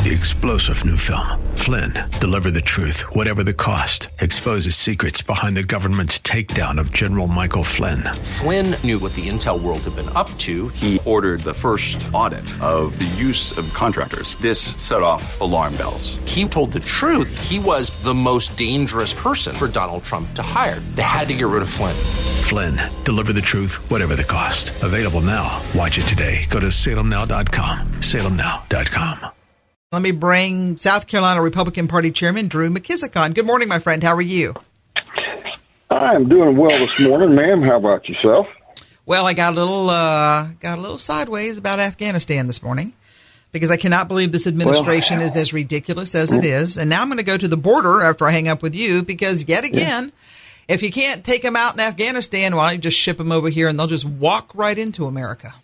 The explosive new film, Flynn, deliver the truth, whatever the cost, exposes secrets behind the government's takedown of General Michael Flynn. Flynn knew what the intel world had been up to. He ordered the first audit of the use of contractors. This set off alarm bells. He told the truth. He was the most dangerous person for Donald Trump to hire. They had to get rid of Flynn. Flynn, deliver the truth, whatever the cost. Available now. Watch it today. Go to salemnow.com. salemnow.com. Let me bring South Carolina Republican Party Chairman Drew McKissick on. Good morning, my friend. How are you? I'm doing well this morning, ma'am. How about yourself? Well, I got a little sideways about Afghanistan this morning because I cannot believe this administration is as ridiculous as it is. And now I'm going to go to the border after I hang up with you because, yet again, if you can't take them out in Afghanistan, why don't you just ship them over here and they'll just walk right into America?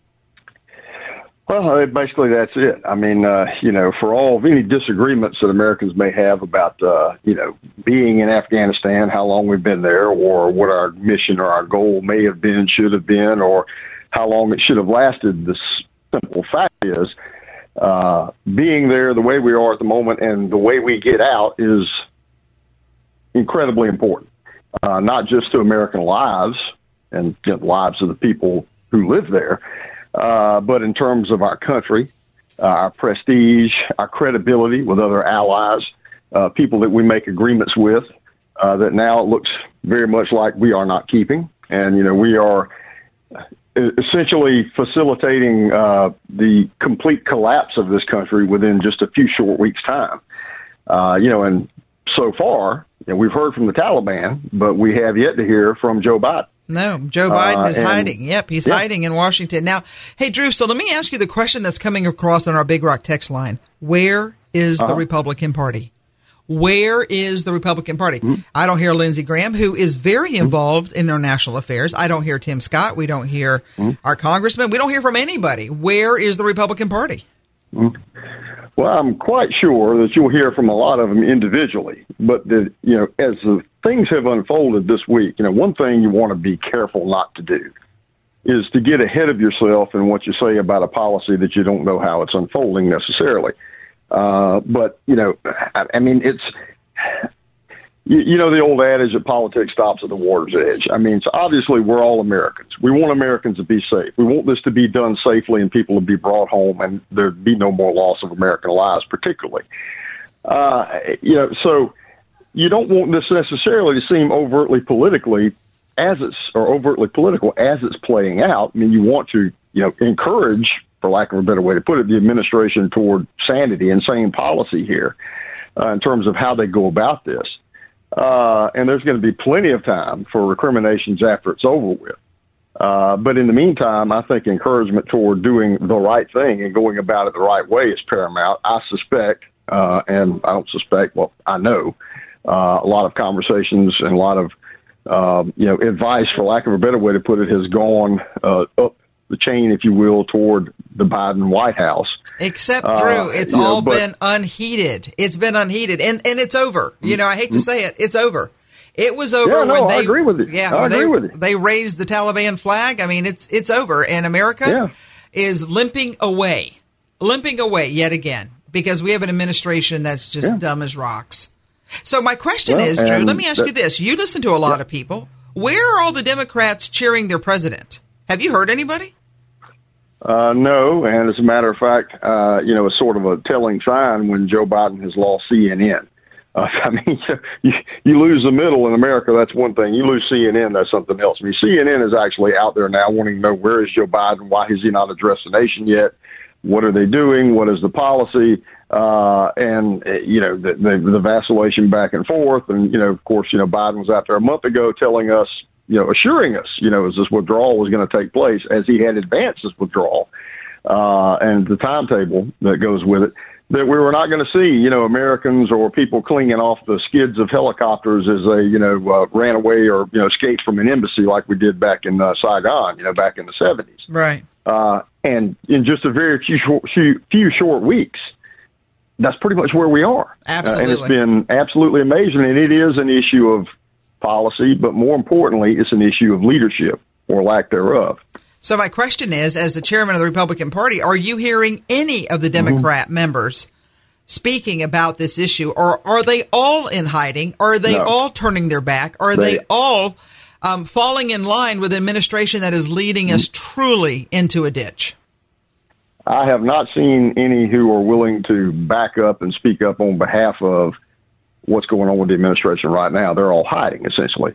Well, basically that's it. I mean, for all of any disagreements that Americans may have about, being in Afghanistan, how long we've been there, or what our mission or our goal may have been, should have been, or how long it should have lasted, the simple fact is being there the way we are at the moment and the way we get out is incredibly important, not just to American lives and the lives of the people who live there, but in terms of our country, our prestige, our credibility with other allies, people that we make agreements with, that now it looks very much like we are not keeping. And, we are essentially facilitating the complete collapse of this country within just a few short weeks' time. And so far, we've heard from the Taliban, but we have yet to hear from Joe Biden. No, Joe Biden is hiding. Yep, he's hiding in Washington. Now, hey, Drew, so let me ask you the question that's coming across on our Big Rock text line. Where is the Republican Party? Where is the Republican Party? I don't hear Lindsey Graham, who is very involved in international affairs. I don't hear Tim Scott. We don't hear our congressman. We don't hear from anybody. Where is the Republican Party? Well, I'm quite sure that you'll hear from a lot of them individually. But, as the things have unfolded this week, one thing you want to be careful not to do is to get ahead of yourself in what you say about a policy that you don't know how it's unfolding necessarily. But, it's, the old adage that politics stops at the water's edge. I mean, so obviously we're all Americans. We want Americans to be safe. We want this to be done safely and people to be brought home and there be no more loss of American lives, particularly. So you don't want this necessarily to seem overtly political as it's playing out. I mean, you want to, encourage, for lack of a better way to put it, the administration toward sanity and sane policy here in terms of how they go about this. And there's going to be plenty of time for recriminations after it's over with. But in the meantime, I think encouragement toward doing the right thing and going about it the right way is paramount. I suspect, and I don't suspect, well, I know, a lot of conversations and a lot of, advice, for lack of a better way to put it, has gone up the chain, if you will, toward the Biden White House. Except, Drew, it's been unheated. It's been unheated, and it's over. I hate to say it, it's over. It was over when they. I agree with you. Yeah, I agree with you. They raised the Taliban flag. I mean, it's over, and America is limping away yet again because we have an administration that's just dumb as rocks. So my question is, Drew, let me ask you this: you listen to a lot of people. Where are all the Democrats cheering their president? Have you heard anybody? No, and as a matter of fact, it's sort of a telling sign when Joe Biden has lost CNN. You lose the middle in America, that's one thing. You lose CNN, that's something else. I mean, CNN is actually out there now wanting to know where is Joe Biden, why has he not addressed the nation yet, what are they doing, what is the policy, and the vacillation back and forth. And, of course, Biden was out there a month ago telling us, assuring us, as this withdrawal was going to take place, as he had advanced this withdrawal and the timetable that goes with it, that we were not going to see, Americans or people clinging off the skids of helicopters as they, ran away or, escaped from an embassy like we did back in Saigon, back in the 70s. Right. And in just a very few short weeks, that's pretty much where we are. Absolutely. And it's been absolutely amazing. And it is an issue of policy, but more importantly, it's an issue of leadership or lack thereof. So my question is, as the chairman of the Republican Party, are you hearing any of the Democrat members speaking about this issue? Or are they all in hiding? Are they all turning their back? Are they all falling in line with an administration that is leading us truly into a ditch? I have not seen any who are willing to back up and speak up on behalf of what's going on with the administration right now. They're all hiding, essentially.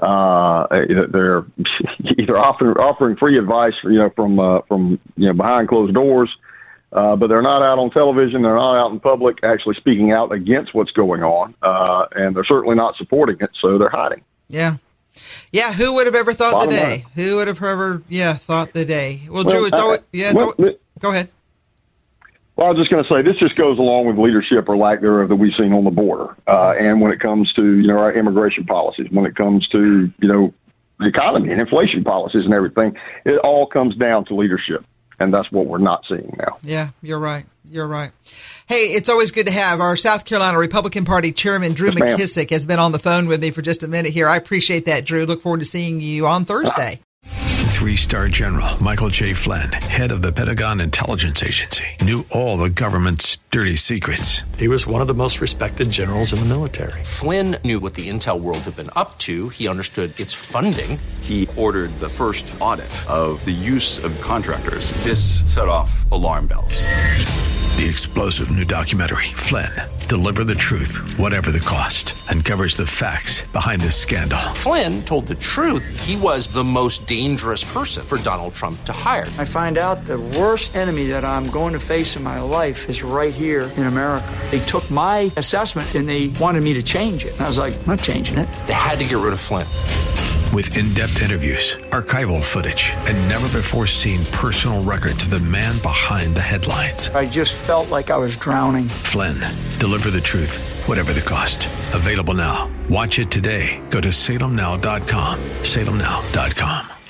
They're either offering free advice, from behind closed doors, but they're not out on television. They're not out in public actually speaking out against what's going on, and they're certainly not supporting it. So they're hiding. Yeah. Yeah, who would have ever thought the day? Who would have ever, thought the day? Well, Drew, go ahead. Well, I was just going to say, this just goes along with leadership or lack thereof that we've seen on the border. And when it comes to, our immigration policies, when it comes to, the economy and inflation policies and everything, it all comes down to leadership. And that's what we're not seeing now. Yeah, you're right. You're right. Hey, it's always good to have our South Carolina Republican Party Chairman, Drew McKissick, has been on the phone with me for just a minute here. I appreciate that, Drew. Look forward to seeing you on Thursday. 3-star General Michael J. Flynn, head of the Pentagon Intelligence Agency, knew all the government's dirty secrets. He was one of the most respected generals in the military. Flynn knew what the intel world had been up to. He understood its funding. He ordered the first audit of the use of contractors. This set off alarm bells. The explosive new documentary, Flynn, Deliver the Truth, Whatever the Cost, uncovers the facts behind this scandal. Flynn told the truth. He was the most dangerous person for Donald Trump to hire. I find out the worst enemy that I'm going to face in my life is right here in America. They took my assessment and they wanted me to change it. And I was like, I'm not changing it. They had to get rid of Flynn. With in-depth interviews, archival footage, and never-before-seen personal records of the man behind the headlines. I just felt like I was drowning. Flynn, Deliver the Truth, Whatever the Cost. Available now. Watch it today. Go to salemnow.com. salemnow.com.